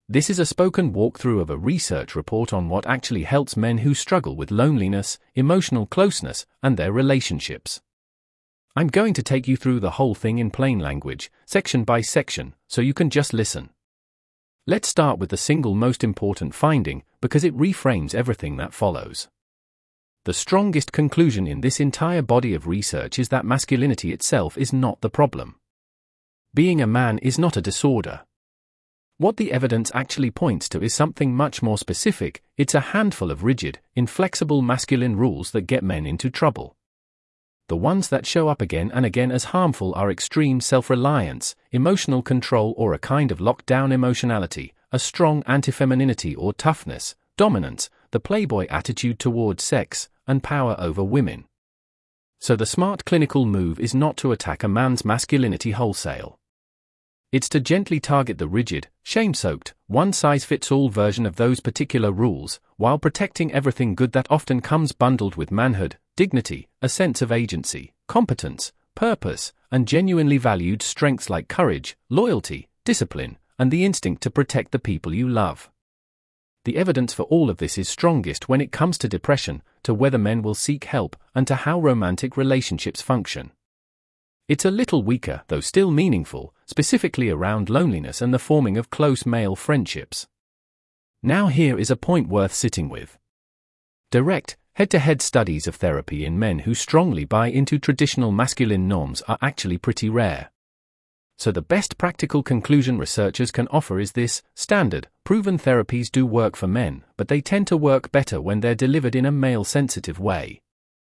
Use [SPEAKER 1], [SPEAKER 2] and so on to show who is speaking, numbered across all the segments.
[SPEAKER 1] This is a spoken walkthrough of a research report on what actually helps men who struggle with loneliness, emotional closeness, and their relationships. I'm going to take you through the whole thing in plain language, section by section, so you can just listen. Let's start with the single most important finding, because it reframes everything that follows. The strongest conclusion in this entire body of research is that masculinity itself is not the problem. Being a man is not a disorder. What the evidence actually points to is something much more specific. It's a handful of rigid, inflexible masculine rules that get men into trouble. The ones that show up again and again as harmful are extreme self-reliance, emotional control or a kind of locked-down emotionality, a strong anti-femininity or toughness, dominance, the playboy attitude towards sex, and power over women. So the smart clinical move is not to attack a man's masculinity wholesale. It's to gently target the rigid, shame-soaked, one-size-fits-all version of those particular rules, while protecting everything good that often comes bundled with manhood, dignity, a sense of agency, competence, purpose, and genuinely valued strengths like courage, loyalty, discipline, and the instinct to protect the people you love. The evidence for all of this is strongest when it comes to depression, to whether men will seek help, and to how romantic relationships function. It's a little weaker, though still meaningful, specifically around loneliness and the forming of close male friendships. Now here is a point worth sitting with. Direct, head-to-head studies of therapy in men who strongly buy into traditional masculine norms are actually pretty rare. So the best practical conclusion researchers can offer is this: standard, proven therapies do work for men, but they tend to work better when they're delivered in a male-sensitive way.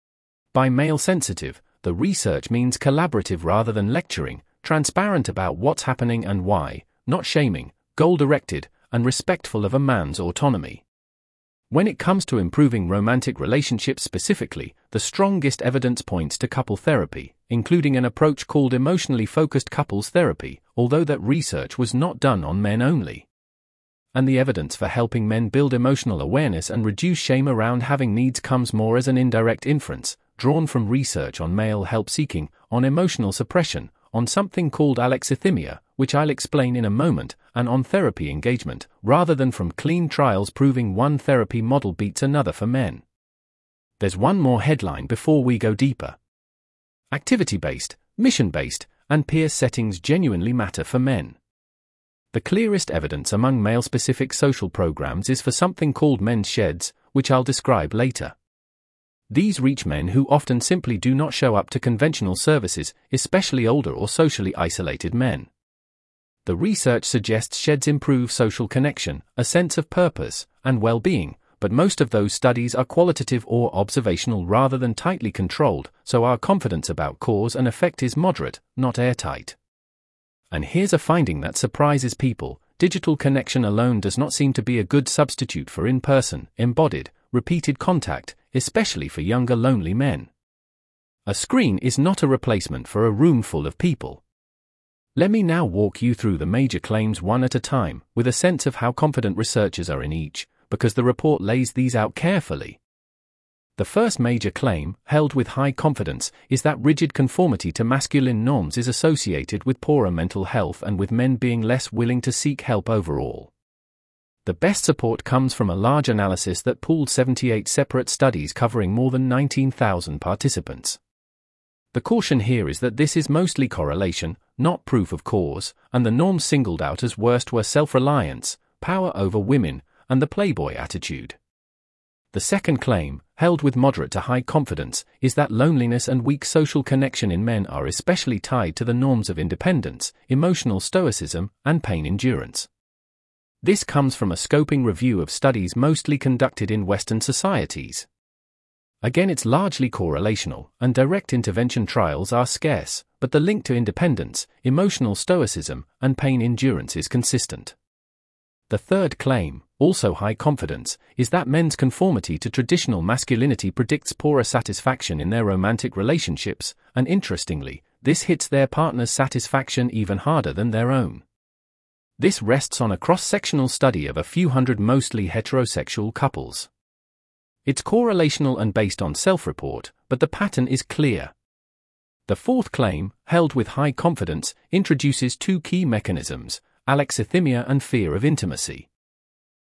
[SPEAKER 1] By male-sensitive, the research means collaborative rather than lecturing, transparent about what's happening and why, not shaming, goal-directed, and respectful of a man's autonomy. When it comes to improving romantic relationships specifically, the strongest evidence points to couple therapy, including an approach called emotionally focused couples therapy, although that research was not done on men only. And the evidence for helping men build emotional awareness and reduce shame around having needs comes more as an indirect inference, drawn from research on male help-seeking, on emotional suppression, on something called alexithymia, which I'll explain in a moment, and on therapy engagement, rather than from clean trials proving one therapy model beats another for men. There's one more headline before we go deeper. Activity-based, mission-based, and peer settings genuinely matter for men. The clearest evidence among male-specific social programs is for something called men's sheds, which I'll describe later. These reach men who often simply do not show up to conventional services, especially older or socially isolated men. The research suggests sheds improve social connection, a sense of purpose, and well-being, but most of those studies are qualitative or observational rather than tightly controlled, so our confidence about cause and effect is moderate, not airtight. And here's a finding that surprises people: digital connection alone does not seem to be a good substitute for in-person, embodied, repeated contact, especially for younger lonely men. A screen is not a replacement for a room full of people. Let me now walk you through the major claims one at a time, with a sense of how confident researchers are in each, because the report lays these out carefully. The first major claim, held with high confidence, is that rigid conformity to masculine norms is associated with poorer mental health and with men being less willing to seek help overall. The best support comes from a large analysis that pooled 78 separate studies covering more than 19,000 participants. The caution here is that this is mostly correlation, not proof of cause, and the norms singled out as worst were self-reliance, power over women, and the playboy attitude. The second claim, held with moderate to high confidence, is that loneliness and weak social connection in men are especially tied to the norms of independence, emotional stoicism, and pain endurance. This comes from a scoping review of studies mostly conducted in Western societies. Again, it's largely correlational, and direct intervention trials are scarce, but the link to independence, emotional stoicism, and pain endurance is consistent. The third claim, also high confidence, is that men's conformity to traditional masculinity predicts poorer satisfaction in their romantic relationships, and interestingly, this hits their partner's satisfaction even harder than their own. This rests on a cross-sectional study of a few hundred mostly heterosexual couples. It's correlational and based on self-report, but the pattern is clear. The fourth claim, held with high confidence, introduces two key mechanisms: alexithymia and fear of intimacy.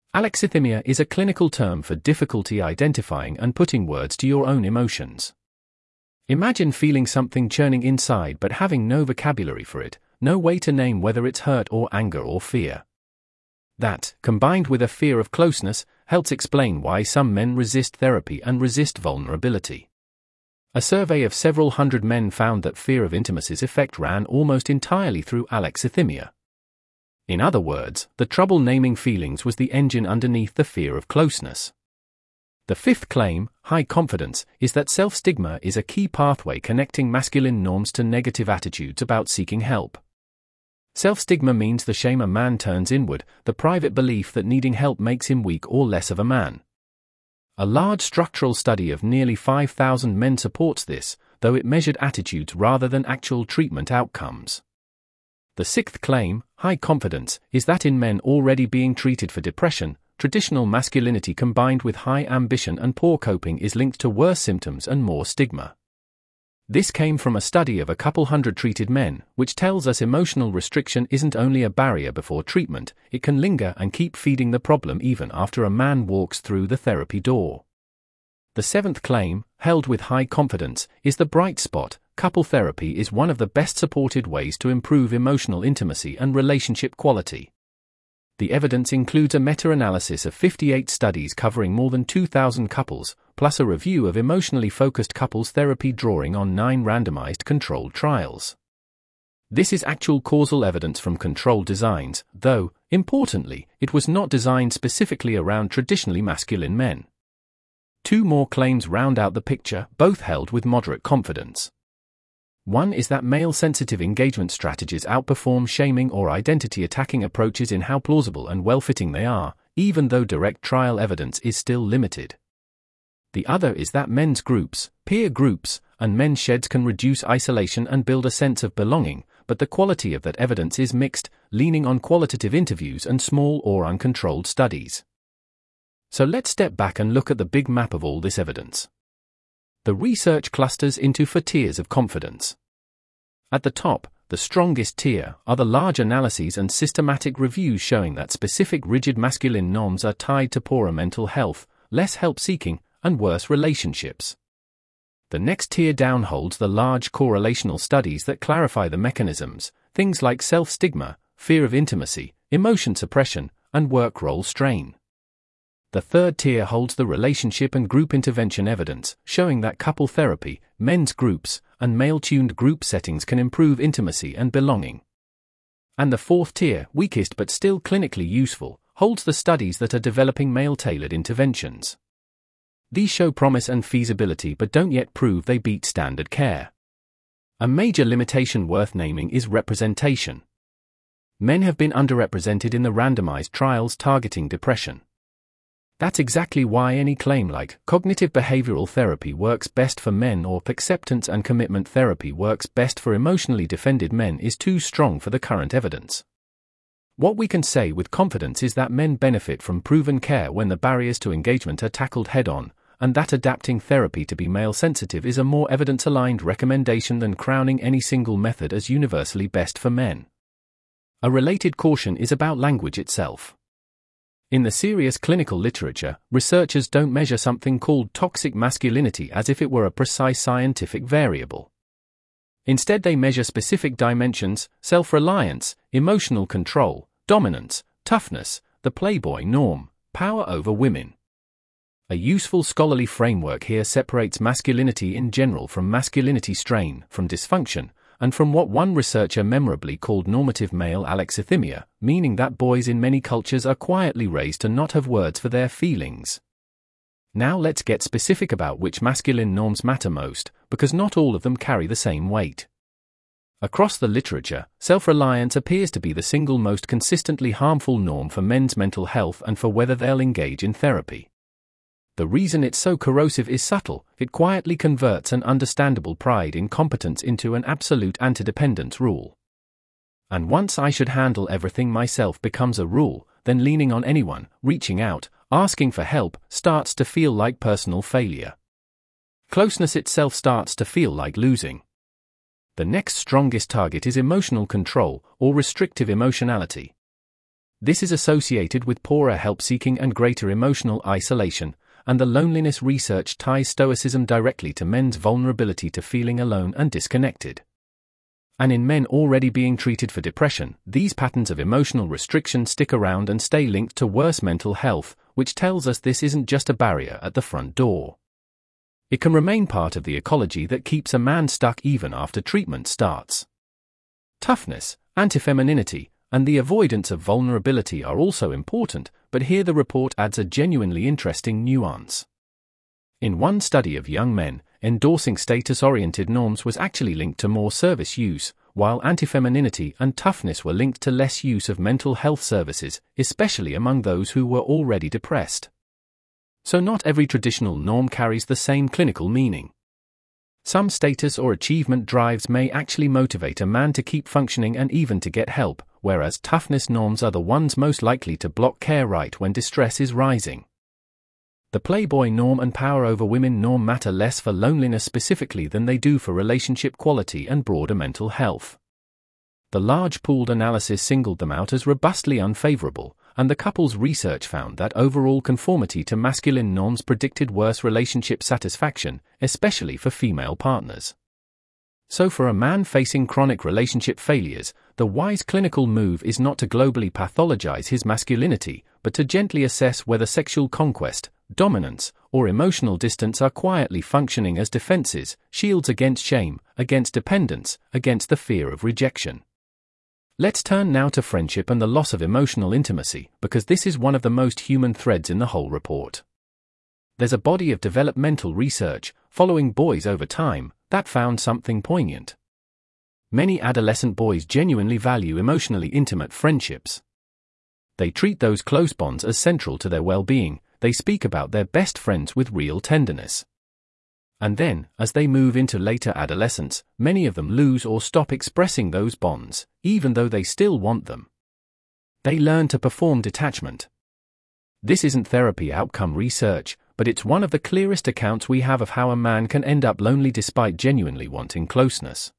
[SPEAKER 1] Alexithymia is a clinical term for difficulty identifying and putting words to your own emotions. Imagine feeling something churning inside but having no vocabulary for it, no way to name whether it's hurt or anger or fear. That, combined with a fear of closeness, helps explain why some men resist therapy and resist vulnerability. A survey of several hundred men found that fear of intimacy's effect ran almost entirely through alexithymia. In other words, the trouble naming feelings was the engine underneath the fear of closeness. The fifth claim, high confidence, is that self-stigma is a key pathway connecting masculine norms to negative attitudes about seeking help. Self-stigma means the shame a man turns inward, the private belief that needing help makes him weak or less of a man. A large structural study of nearly 5,000 men supports this, though it measured attitudes rather than actual treatment outcomes. The sixth claim, high confidence, is that in men already being treated for depression, traditional masculinity combined with high ambition and poor coping is linked to worse symptoms and more stigma. This came from a study of a couple hundred treated men, which tells us emotional restriction isn't only a barrier before treatment, it can linger and keep feeding the problem even after a man walks through the therapy door. The seventh claim, held with high confidence, is the bright spot. Couple therapy is one of the best supported ways to improve emotional intimacy and relationship quality. The evidence includes a meta-analysis of 58 studies covering more than 2,000 couples, plus a review of emotionally focused couples therapy drawing on 9 randomized controlled trials. This is actual causal evidence from controlled designs, though, importantly, it was not designed specifically around traditionally masculine men. 2 more claims round out the picture, both held with moderate confidence. One is that male-sensitive engagement strategies outperform shaming or identity-attacking approaches in how plausible and well-fitting they are, even though direct trial evidence is still limited. The other is that men's groups, peer groups, and men's sheds can reduce isolation and build a sense of belonging, but the quality of that evidence is mixed, leaning on qualitative interviews and small or uncontrolled studies. So let's step back and look at the big map of all this evidence. The research clusters into 4 tiers of confidence. At the top, the strongest tier, are the large analyses and systematic reviews showing that specific rigid masculine norms are tied to poorer mental health, less help-seeking, and worse relationships. The next tier down holds the large correlational studies that clarify the mechanisms, things like self-stigma, fear of intimacy, emotion suppression, and work role strain. The third tier holds the relationship and group intervention evidence, showing that couple therapy, men's groups, and male-tuned group settings can improve intimacy and belonging. And the fourth tier, weakest but still clinically useful, holds the studies that are developing male-tailored interventions. These show promise and feasibility but don't yet prove they beat standard care. A major limitation worth naming is representation. Men have been underrepresented in the randomized trials targeting depression. That's exactly why any claim like cognitive behavioral therapy works best for men or acceptance and commitment therapy works best for emotionally defended men is too strong for the current evidence. What we can say with confidence is that men benefit from proven care when the barriers to engagement are tackled head-on, and that adapting therapy to be male-sensitive is a more evidence-aligned recommendation than crowning any single method as universally best for men. A related caution is about language itself. In the serious clinical literature, researchers don't measure something called toxic masculinity as if it were a precise scientific variable. Instead, they measure specific dimensions: self-reliance, emotional control, dominance, toughness, the playboy norm, power over women. A useful scholarly framework here separates masculinity in general from masculinity strain, from dysfunction, and from what one researcher memorably called normative male alexithymia, meaning that boys in many cultures are quietly raised to not have words for their feelings. Now let's get specific about which masculine norms matter most, because not all of them carry the same weight. Across the literature, self-reliance appears to be the single most consistently harmful norm for men's mental health and for whether they'll engage in therapy. The reason it's so corrosive is subtle: it quietly converts an understandable pride in competence into an absolute interdependence rule. And once I should handle everything myself becomes a rule, then leaning on anyone, reaching out, asking for help, starts to feel like personal failure. Closeness itself starts to feel like losing. The next strongest target is emotional control, or restrictive emotionality. This is associated with poorer help-seeking and greater emotional isolation, and the loneliness research ties stoicism directly to men's vulnerability to feeling alone and disconnected. And in men already being treated for depression, these patterns of emotional restriction stick around and stay linked to worse mental health, which tells us this isn't just a barrier at the front door. It can remain part of the ecology that keeps a man stuck even after treatment starts. Toughness, anti-femininity, and the avoidance of vulnerability are also important, but here the report adds a genuinely interesting nuance. In one study of young men, endorsing status-oriented norms was actually linked to more service use, while anti-femininity and toughness were linked to less use of mental health services, especially among those who were already depressed. So not every traditional norm carries the same clinical meaning. Some status or achievement drives may actually motivate a man to keep functioning and even to get help, whereas toughness norms are the ones most likely to block care right when distress is rising. The Playboy norm and power over women norm matter less for loneliness specifically than they do for relationship quality and broader mental health. The large pooled analysis singled them out as robustly unfavorable, and the couple's research found that overall conformity to masculine norms predicted worse relationship satisfaction, especially for female partners. So for a man facing chronic relationship failures, the wise clinical move is not to globally pathologize his masculinity, but to gently assess whether sexual conquest, dominance, or emotional distance are quietly functioning as defenses, shields against shame, against dependence, against the fear of rejection. Let's turn now to friendship and the loss of emotional intimacy, because this is one of the most human threads in the whole report. There's a body of developmental research, following boys over time, that found something poignant. Many adolescent boys genuinely value emotionally intimate friendships. They treat those close bonds as central to their well-being. They speak about their best friends with real tenderness. And then, as they move into later adolescence, many of them lose or stop expressing those bonds, even though they still want them. They learn to perform detachment. This isn't therapy outcome research, but it's one of the clearest accounts we have of how a man can end up lonely despite genuinely wanting closeness.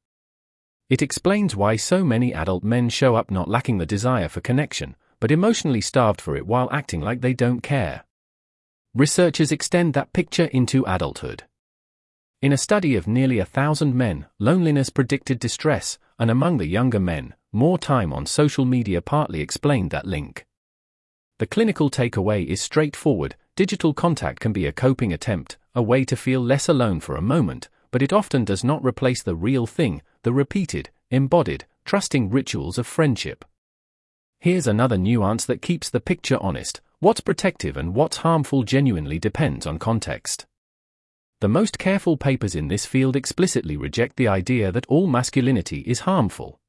[SPEAKER 1] It explains why so many adult men show up not lacking the desire for connection, but emotionally starved for it while acting like they don't care. Researchers extend that picture into adulthood. In a study of nearly 1,000 men, loneliness predicted distress, and among the younger men, more time on social media partly explained that link. The clinical takeaway is straightforward: digital contact can be a coping attempt, a way to feel less alone for a moment, but it often does not replace the real thing, the repeated, embodied, trusting rituals of friendship. Here's another nuance that keeps the picture honest: what's protective and what's harmful genuinely depends on context. The most careful papers in this field explicitly reject the idea that all masculinity is harmful.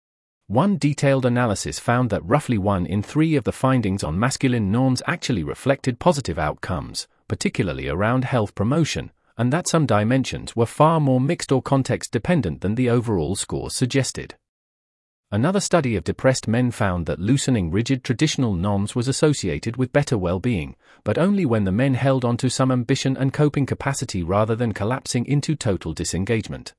[SPEAKER 1] One detailed analysis found that roughly 1 in 3 of the findings on masculine norms actually reflected positive outcomes, particularly around health promotion, and that some dimensions were far more mixed or context-dependent than the overall score suggested. Another study of depressed men found that loosening rigid traditional norms was associated with better well-being, but only when the men held onto some ambition and coping capacity rather than collapsing into total disengagement.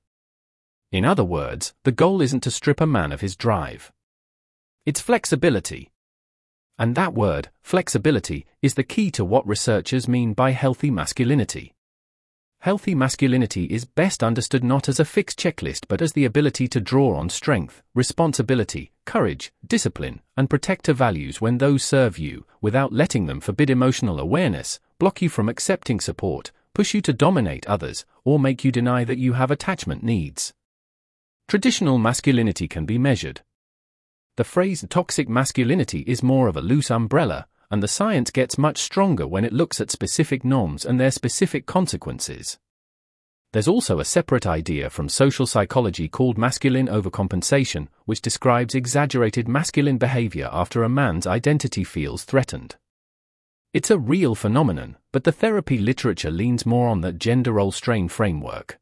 [SPEAKER 1] In other words, the goal isn't to strip a man of his drive. It's flexibility. And that word, flexibility, is the key to what researchers mean by healthy masculinity. Healthy masculinity is best understood not as a fixed checklist but as the ability to draw on strength, responsibility, courage, discipline, and protector values when those serve you, without letting them forbid emotional awareness, block you from accepting support, push you to dominate others, or make you deny that you have attachment needs. Traditional masculinity can be measured. The phrase toxic masculinity is more of a loose umbrella, and the science gets much stronger when it looks at specific norms and their specific consequences. There's also a separate idea from social psychology called masculine overcompensation, which describes exaggerated masculine behavior after a man's identity feels threatened. It's a real phenomenon, but the therapy literature leans more on the gender role strain framework.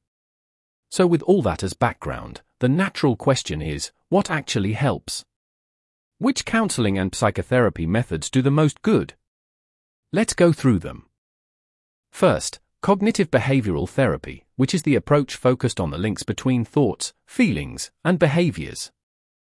[SPEAKER 1] So with all that as background, the natural question is, what actually helps? Which counseling and psychotherapy methods do the most good? Let's go through them. First, cognitive behavioral therapy, which is the approach focused on the links between thoughts, feelings, and behaviors.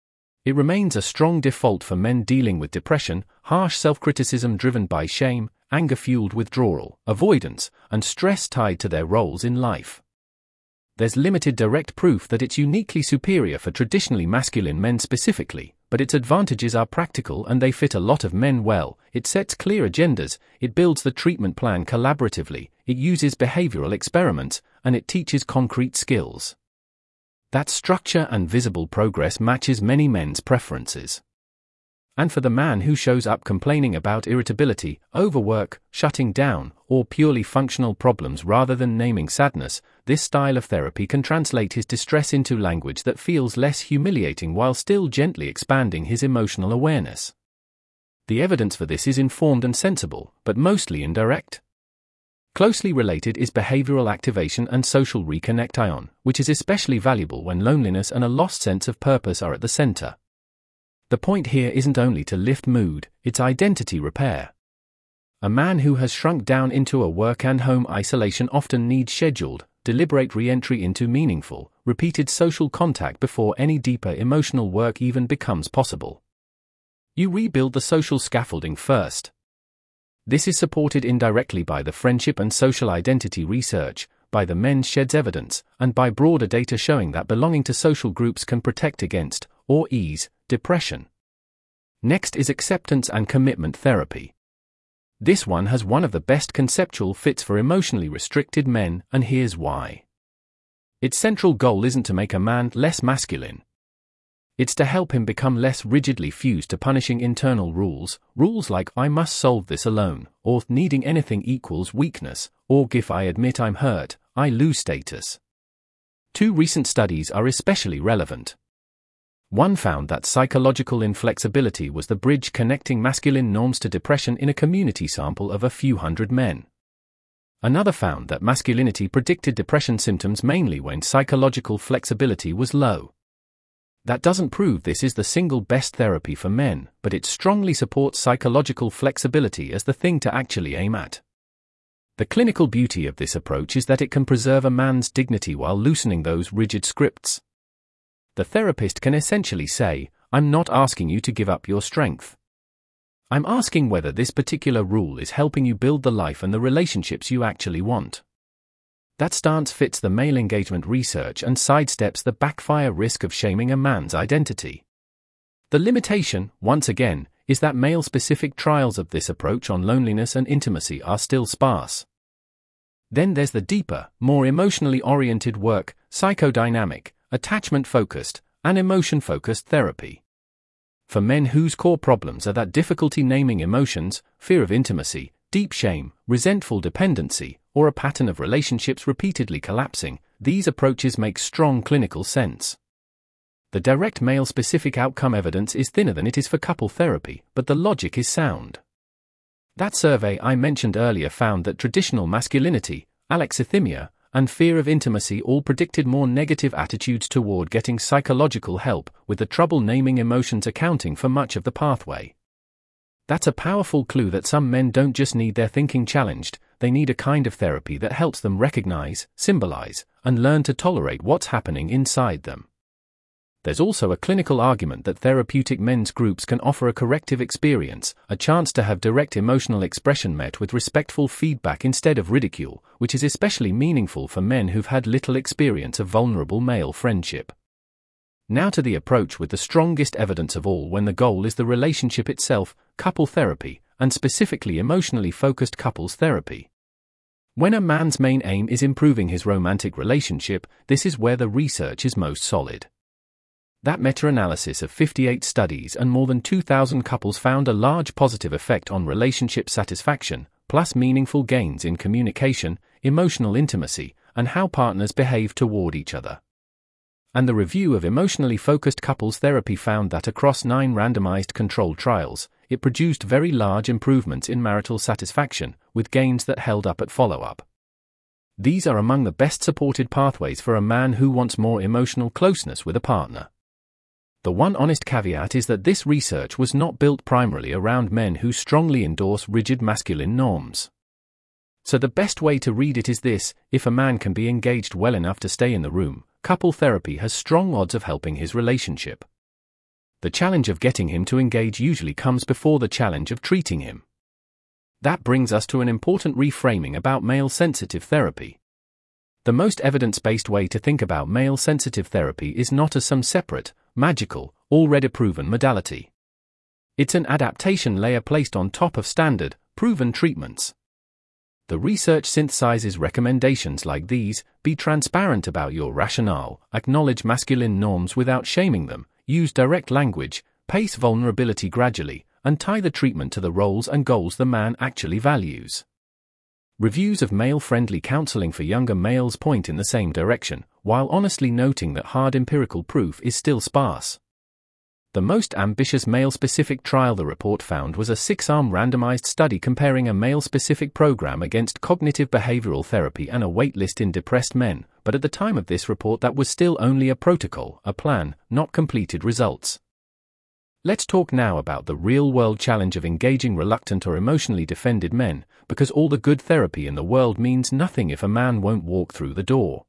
[SPEAKER 1] It remains a strong default for men dealing with depression, harsh self-criticism driven by shame, anger-fueled withdrawal, avoidance, and stress tied to their roles in life. There's limited direct proof that it's uniquely superior for traditionally masculine men specifically, but its advantages are practical and they fit a lot of men well. It sets clear agendas, it builds the treatment plan collaboratively, it uses behavioral experiments, and it teaches concrete skills. That structure and visible progress matches many men's preferences. And for the man who shows up complaining about irritability, overwork, shutting down, or purely functional problems rather than naming sadness, this style of therapy can translate his distress into language that feels less humiliating while still gently expanding his emotional awareness. The evidence for this is informed and sensible, but mostly indirect. Closely related is behavioral activation and social reconnection, which is especially valuable when loneliness and a lost sense of purpose are at the center. The point here isn't only to lift mood, it's identity repair. A man who has shrunk down into a work and home isolation often needs scheduled, deliberate re-entry into meaningful, repeated social contact before any deeper emotional work even becomes possible. You rebuild the social scaffolding first. This is supported indirectly by the friendship and social identity research, by the men's sheds evidence, and by broader data showing that belonging to social groups can protect against, or ease, depression. Next is acceptance and commitment therapy. This one has one of the best conceptual fits for emotionally restricted men, and here's why. Its central goal isn't to make a man less masculine. It's to help him become less rigidly fused to punishing internal rules like I must solve this alone, or needing anything equals weakness, or if I admit I'm hurt, I lose status. 2 recent studies are especially relevant. One found that psychological inflexibility was the bridge connecting masculine norms to depression in a community sample of a few hundred men. Another found that masculinity predicted depression symptoms mainly when psychological flexibility was low. That doesn't prove this is the single best therapy for men, but it strongly supports psychological flexibility as the thing to actually aim at. The clinical beauty of this approach is that it can preserve a man's dignity while loosening those rigid scripts. The therapist can essentially say, I'm not asking you to give up your strength. I'm asking whether this particular rule is helping you build the life and the relationships you actually want. That stance fits the male engagement research and sidesteps the backfire risk of shaming a man's identity. The limitation, once again, is that male-specific trials of this approach on loneliness and intimacy are still sparse. Then there's the deeper, more emotionally oriented work, psychodynamic, attachment-focused, and emotion-focused therapy. For men whose core problems are that difficulty naming emotions, fear of intimacy, deep shame, resentful dependency, or a pattern of relationships repeatedly collapsing, these approaches make strong clinical sense. The direct male-specific outcome evidence is thinner than it is for couple therapy, but the logic is sound. That survey I mentioned earlier found that traditional masculinity, alexithymia, and fear of intimacy all predicted more negative attitudes toward getting psychological help, with the trouble naming emotions accounting for much of the pathway. That's a powerful clue that some men don't just need their thinking challenged, they need a kind of therapy that helps them recognize, symbolize, and learn to tolerate what's happening inside them. There's also a clinical argument that therapeutic men's groups can offer a corrective experience, a chance to have direct emotional expression met with respectful feedback instead of ridicule, which is especially meaningful for men who've had little experience of vulnerable male friendship. Now to the approach with the strongest evidence of all when the goal is the relationship itself, couple therapy, and specifically emotionally focused couples therapy. When a man's main aim is improving his romantic relationship, this is where the research is most solid. That meta-analysis of 58 studies and more than 2,000 couples found a large positive effect on relationship satisfaction, plus meaningful gains in communication, emotional intimacy, and how partners behave toward each other. And the review of emotionally focused couples therapy found that across 9 randomized controlled trials, it produced very large improvements in marital satisfaction, with gains that held up at follow-up. These are among the best supported pathways for a man who wants more emotional closeness with a partner. The one honest caveat is that this research was not built primarily around men who strongly endorse rigid masculine norms. So the best way to read it is this: if a man can be engaged well enough to stay in the room, couple therapy has strong odds of helping his relationship. The challenge of getting him to engage usually comes before the challenge of treating him. That brings us to an important reframing about male-sensitive therapy. The most evidence-based way to think about male-sensitive therapy is not as some separate, magical, already proven modality. It's an adaptation layer placed on top of standard, proven treatments. The research synthesizes recommendations like these: be transparent about your rationale, acknowledge masculine norms without shaming them, use direct language, pace vulnerability gradually, and tie the treatment to the roles and goals the man actually values. Reviews of male-friendly counseling for younger males point in the same direction, while honestly noting that hard empirical proof is still sparse. The most ambitious male-specific trial the report found was a 6-arm randomized study comparing a male-specific program against cognitive behavioral therapy and a waitlist in depressed men, but at the time of this report that was still only a protocol, a plan, not completed results. Let's talk now about the real-world challenge of engaging reluctant or emotionally defended men, because all the good therapy in the world means nothing if a man won't walk through the door.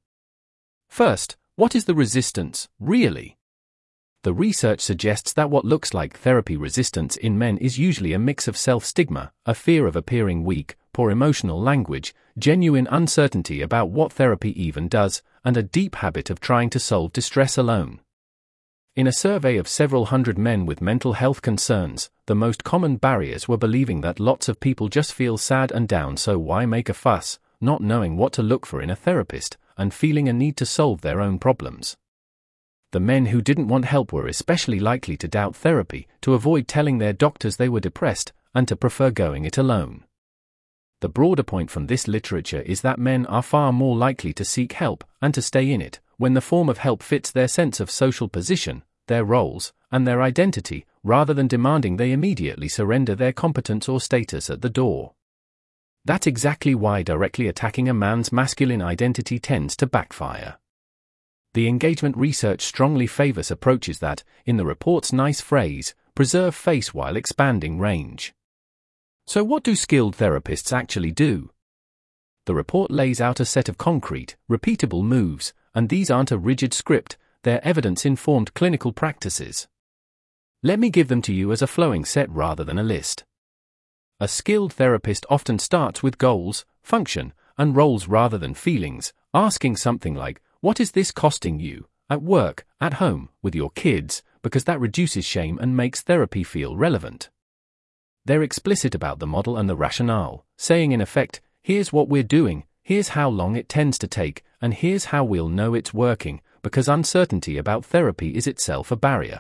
[SPEAKER 1] First, what is the resistance, really? The research suggests that what looks like therapy resistance in men is usually a mix of self-stigma, a fear of appearing weak, poor emotional language, genuine uncertainty about what therapy even does, and a deep habit of trying to solve distress alone. In a survey of several hundred men with mental health concerns, the most common barriers were believing that lots of people just feel sad and down, so why make a fuss, not knowing what to look for in a therapist, and feeling a need to solve their own problems. The men who didn't want help were especially likely to doubt therapy, to avoid telling their doctors they were depressed, and to prefer going it alone. The broader point from this literature is that men are far more likely to seek help, and to stay in it, when the form of help fits their sense of social position, their roles, and their identity, rather than demanding they immediately surrender their competence or status at the door. That's exactly why directly attacking a man's masculine identity tends to backfire. The engagement research strongly favors approaches that, in the report's nice phrase, preserve face while expanding range. So what do skilled therapists actually do? The report lays out a set of concrete, repeatable moves, and these aren't a rigid script, they're evidence-informed clinical practices. Let me give them to you as a flowing set rather than a list. A skilled therapist often starts with goals, function, and roles rather than feelings, asking something like, what is this costing you, at work, at home, with your kids, because that reduces shame and makes therapy feel relevant. They're explicit about the model and the rationale, saying in effect, here's what we're doing, here's how long it tends to take, and here's how we'll know it's working, because uncertainty about therapy is itself a barrier.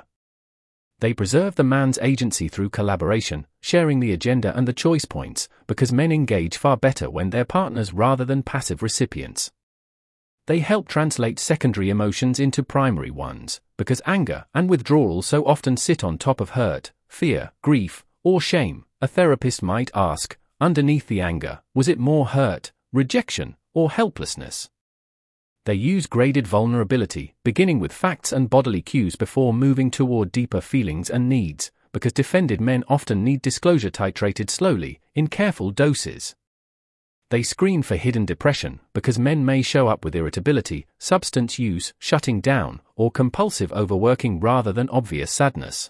[SPEAKER 1] They preserve the man's agency through collaboration, sharing the agenda and the choice points, because men engage far better when they're partners rather than passive recipients. They help translate secondary emotions into primary ones, because anger and withdrawal so often sit on top of hurt, fear, grief, or shame. A therapist might ask, underneath the anger, was it more hurt, rejection, or helplessness? They use graded vulnerability, beginning with facts and bodily cues before moving toward deeper feelings and needs, because defended men often need disclosure titrated slowly, in careful doses. They screen for hidden depression, because men may show up with irritability, substance use, shutting down, or compulsive overworking rather than obvious sadness.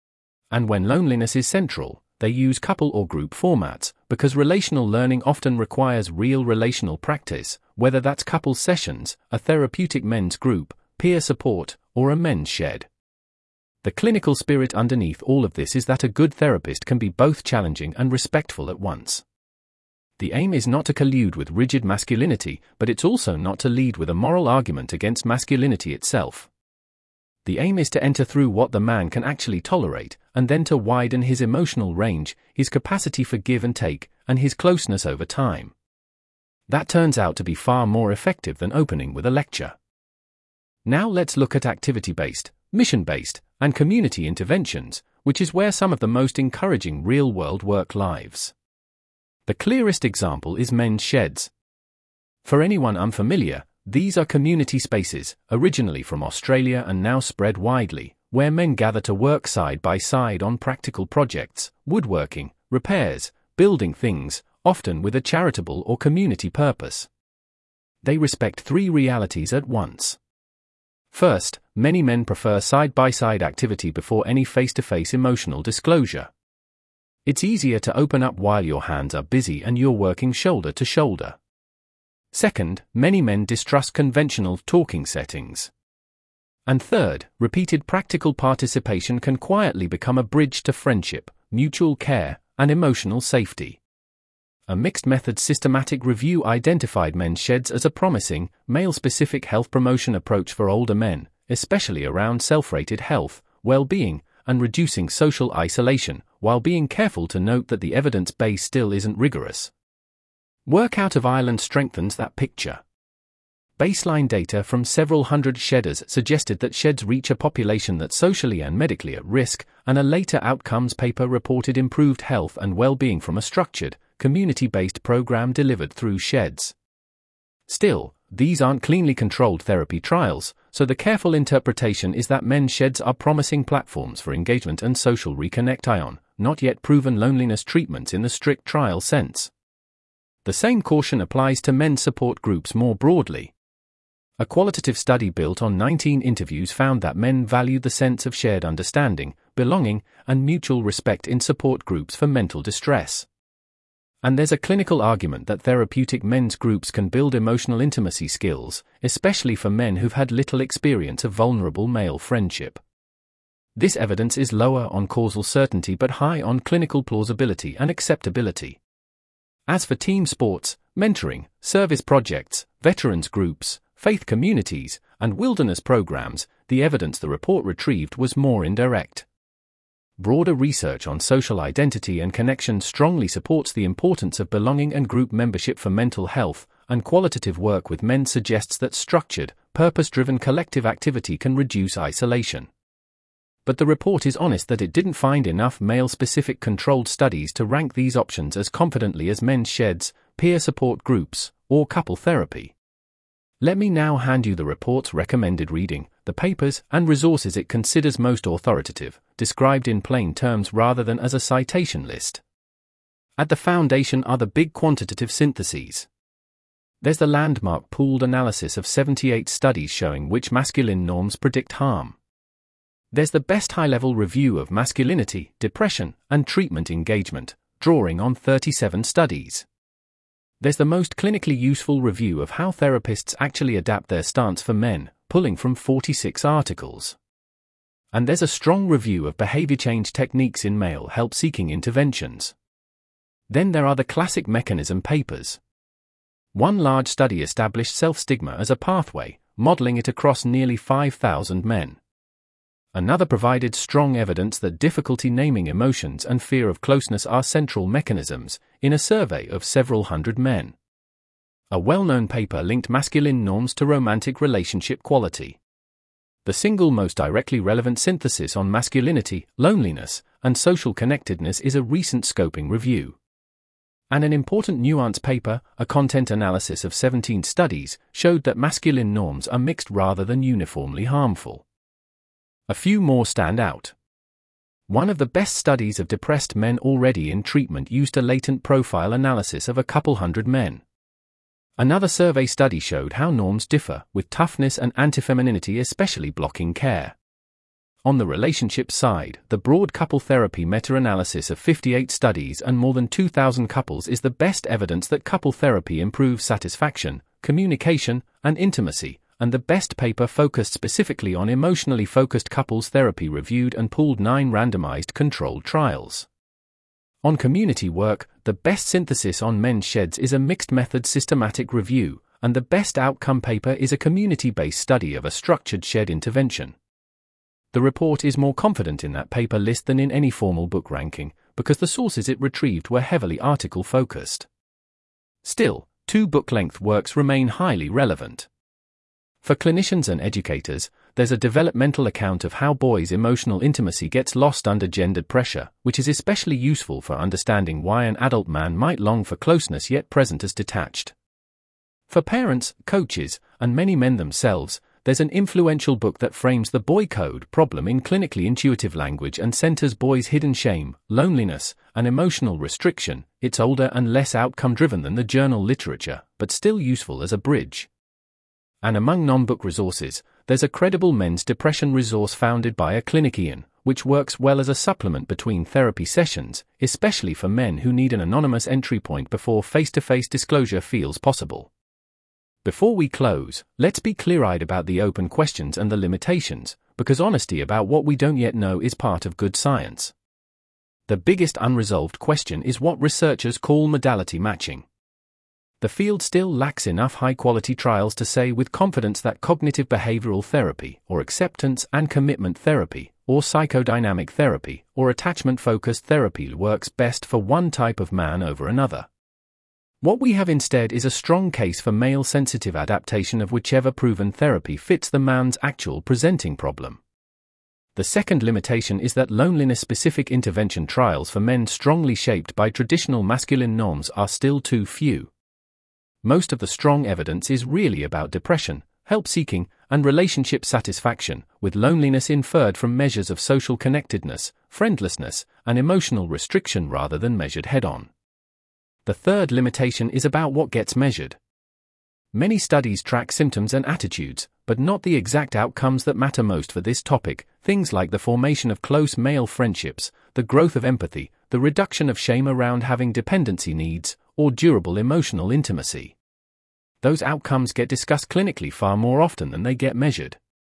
[SPEAKER 1] And when loneliness is central, they use couple or group formats, because relational learning often requires real relational practice, whether that's couple sessions, a therapeutic men's group, peer support, or a men's shed. The clinical spirit underneath all of this is that a good therapist can be both challenging and respectful at once. The aim is not to collude with rigid masculinity, but it's also not to lead with a moral argument against masculinity itself. The aim is to enter through what the man can actually tolerate, and then to widen his emotional range, his capacity for give and take, and his closeness over time. That turns out to be far more effective than opening with a lecture. Now let's look at activity-based, mission-based, and community interventions, which is where some of the most encouraging real-world work lives. The clearest example is men's sheds. For anyone unfamiliar, these are community spaces, originally from Australia and now spread widely, where men gather to work side by side on practical projects, woodworking, repairs, building things, often with a charitable or community purpose. They respect three realities at once. First, many men prefer side-by-side activity before any face-to-face emotional disclosure. It's easier to open up while your hands are busy and you're working shoulder to shoulder. Second, many men distrust conventional talking settings. And third, repeated practical participation can quietly become a bridge to friendship, mutual care, and emotional safety. A mixed method systematic review identified men's sheds as a promising, male-specific health promotion approach for older men, especially around self-rated health, well-being, and reducing social isolation, while being careful to note that the evidence base still isn't rigorous. Work out of Ireland strengthens that picture. Baseline data from several hundred shedders suggested that sheds reach a population that's socially and medically at risk, and a later outcomes paper reported improved health and well-being from a structured, community-based program delivered through sheds. Still, these aren't cleanly controlled therapy trials, so the careful interpretation is that men's sheds are promising platforms for engagement and social reconnect, not yet proven loneliness treatments in the strict trial sense. The same caution applies to men's support groups more broadly. A qualitative study built on 19 interviews found that men value the sense of shared understanding, belonging, and mutual respect in support groups for mental distress. And there's a clinical argument that therapeutic men's groups can build emotional intimacy skills, especially for men who've had little experience of vulnerable male friendship. This evidence is lower on causal certainty but high on clinical plausibility and acceptability. As for team sports, mentoring, service projects, veterans groups, faith communities, and wilderness programs, the evidence the report retrieved was more indirect. Broader research on social identity and connection strongly supports the importance of belonging and group membership for mental health, and qualitative work with men suggests that structured, purpose-driven collective activity can reduce isolation. But the report is honest that it didn't find enough male-specific controlled studies to rank these options as confidently as men's sheds, peer support groups, or couple therapy. Let me now hand you the report's recommended reading, the papers and resources it considers most authoritative, described in plain terms rather than as a citation list. At the foundation are the big quantitative syntheses. There's the landmark pooled analysis of 78 studies showing which masculine norms predict harm. There's the best high-level review of masculinity, depression, and treatment engagement, drawing on 37 studies. There's the most clinically useful review of how therapists actually adapt their stance for men, pulling from 46 articles. And there's a strong review of behavior change techniques in male help-seeking interventions. Then there are the classic mechanism papers. One large study established self-stigma as a pathway, modeling it across nearly 5,000 men. Another provided strong evidence that difficulty naming emotions and fear of closeness are central mechanisms, in a survey of several hundred men. A well-known paper linked masculine norms to romantic relationship quality. The single most directly relevant synthesis on masculinity, loneliness, and social connectedness is a recent scoping review. And an important nuance paper, a content analysis of 17 studies, showed that masculine norms are mixed rather than uniformly harmful. A few more stand out. One of the best studies of depressed men already in treatment used a latent profile analysis of a couple hundred men. Another survey study showed how norms differ, with toughness and anti-femininity especially blocking care. On the relationship side, the broad couple therapy meta-analysis of 58 studies and more than 2,000 couples is the best evidence that couple therapy improves satisfaction, communication, and intimacy, and the best paper focused specifically on emotionally focused couples therapy reviewed and pooled 9 randomized controlled trials. On community work, the best synthesis on men's sheds is a mixed method systematic review, and the best outcome paper is a community-based study of a structured shed intervention. The report is more confident in that paper list than in any formal book ranking, because the sources it retrieved were heavily article-focused. Still, 2 book-length works remain highly relevant. For clinicians and educators, there's a developmental account of how boys' emotional intimacy gets lost under gendered pressure, which is especially useful for understanding why an adult man might long for closeness yet present as detached. For parents, coaches, and many men themselves, there's an influential book that frames the boy code problem in clinically intuitive language and centers boys' hidden shame, loneliness, and emotional restriction. It's older and less outcome-driven than the journal literature, but still useful as a bridge. And among non-book resources, there's a credible men's depression resource founded by a clinician, which works well as a supplement between therapy sessions, especially for men who need an anonymous entry point before face-to-face disclosure feels possible. Before we close, let's be clear-eyed about the open questions and the limitations, because honesty about what we don't yet know is part of good science. The biggest unresolved question is what researchers call modality matching. The field still lacks enough high-quality trials to say with confidence that cognitive behavioral therapy, or acceptance and commitment therapy, or psychodynamic therapy, or attachment-focused therapy works best for one type of man over another. What we have instead is a strong case for male-sensitive adaptation of whichever proven therapy fits the man's actual presenting problem. The second limitation is that loneliness-specific intervention trials for men strongly shaped by traditional masculine norms are still too few. Most of the strong evidence is really about depression, help-seeking, and relationship satisfaction, with loneliness inferred from measures of social connectedness, friendlessness, and emotional restriction rather than measured head-on. The third limitation is about what gets measured. Many studies track symptoms and attitudes, but not the exact outcomes that matter most for this topic, things like the formation of close male friendships, the growth of empathy, the reduction of shame around having dependency needs, or durable emotional intimacy. Those outcomes get discussed clinically far more often than they get measured.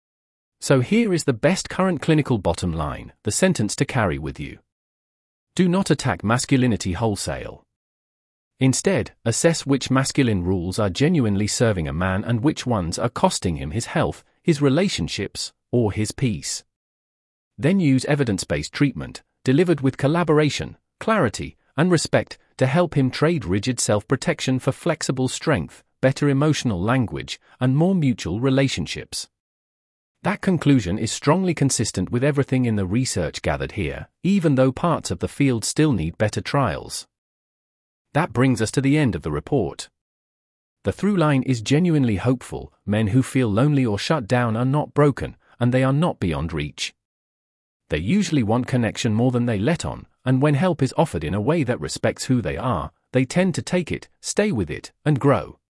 [SPEAKER 1] So here is the best current clinical bottom line, the sentence to carry with you. Do not attack masculinity wholesale. Instead, assess which masculine rules are genuinely serving a man and which ones are costing him his health, his relationships, or his peace. Then use evidence-based treatment, delivered with collaboration, clarity, and respect, to help him trade rigid self-protection for flexible strength, better emotional language, and more mutual relationships. That conclusion is strongly consistent with everything in the research gathered here, even though parts of the field still need better trials. That brings us to the end of the report. The through line is genuinely hopeful. Men who feel lonely or shut down are not broken, and they are not beyond reach. They usually want connection more than they let on, and when help is offered in a way that respects who they are, they tend to take it, stay with it, and grow.